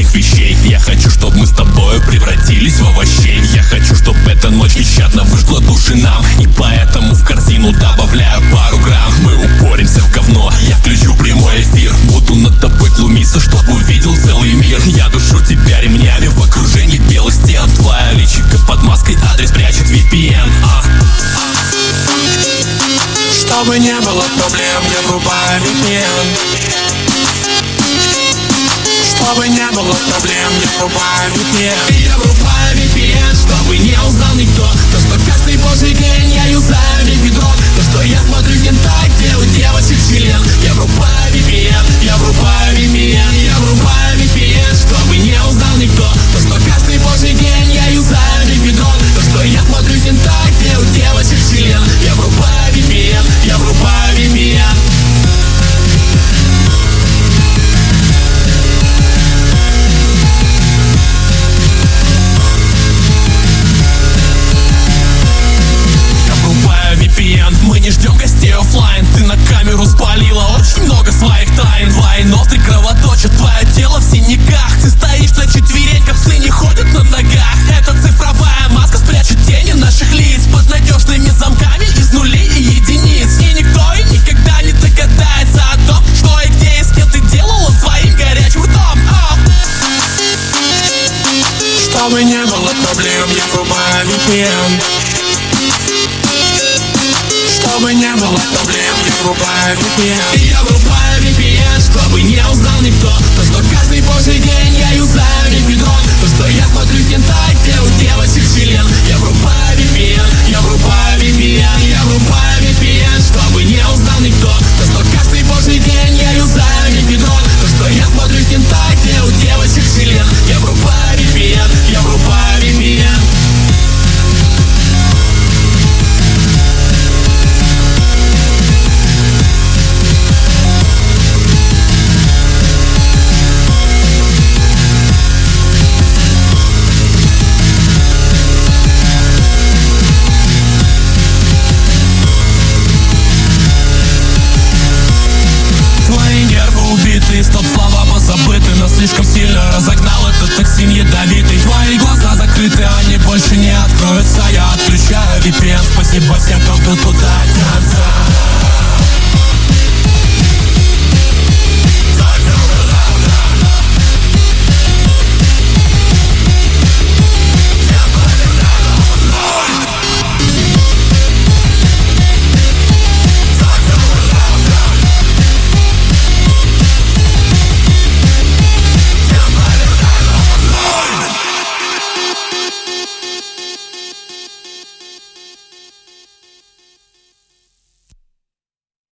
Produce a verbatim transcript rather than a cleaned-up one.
простых вещей. Я хочу, чтобы мы с тобою превратились в овощей. Я хочу, чтобы эта ночь нещадно выжгла души нам, и поэтому в корзину добавляю пару грамм. Мы упоримся в говно, я включу прямой эфир. Буду над тобой глумиться, чтобы увидел целый мир. Я душу тебя ремнями в окружении белых стен. Твоя личико под маской, адрес прячет ви пи эн. а. Чтобы не было проблем, я врубаю ви пи эн. Чтобы не было проблем, я врубаю ви пи эн. Я врубаю ви пи эн, чтобы не узнал никто. То, что каждый божий день я юзаю мефедрон. То, что я смотрю хентай, где у девочек член. Я врубаю ви пи эн, я врубаю ви пи эн. Я врубаю ви пи эн, чтобы не узнал никто. То, что каждый божий день я юзаю мефедрон. То, что я смотрю хентай, где у девочек член. Я врубаю ви пи эн, я врубаю ви пи эн. Мы не ждем гостей оффлайн. Ты на камеру спалила очень много своих тайн. Твои ноты кровоточат, твое тело в синяках. Ты стоишь на четвереньках, псы не ходят на ногах. Это цифровая маска спрячет тени наших лиц под надежными замками из нулей и единиц. И никто и никогда не догадается о том, что и где и с кем ты делала своим горячим ртом. а. Чтобы не было проблем, я врубаю ви пи эн. Чтобы не было проблем, я врубаю ви пи эн. Я врубаю ви пи эн, чтобы не узнал никто. То, что каждый божий день я юзаю мефедрон. То, что я смотрю хентай, где у девочек член. Я врубаю ви пи эн, я врубаю ви пи эн. Я врубаю ви пи эн, чтобы не узнал никто. То, что каждый божий день я юзаю мефедрон. То, что я смотрю хентай, где у девочек член. Я врубаю ви пи эн, я врубаю ви пи эн. Стоп-слова позабыты, но слишком сильно разогнал этот токсин ядовитый. Твои глаза закрыты, они больше не откроются. Я отключаю ви пи эн, спасибо всем, кто был туда тянется.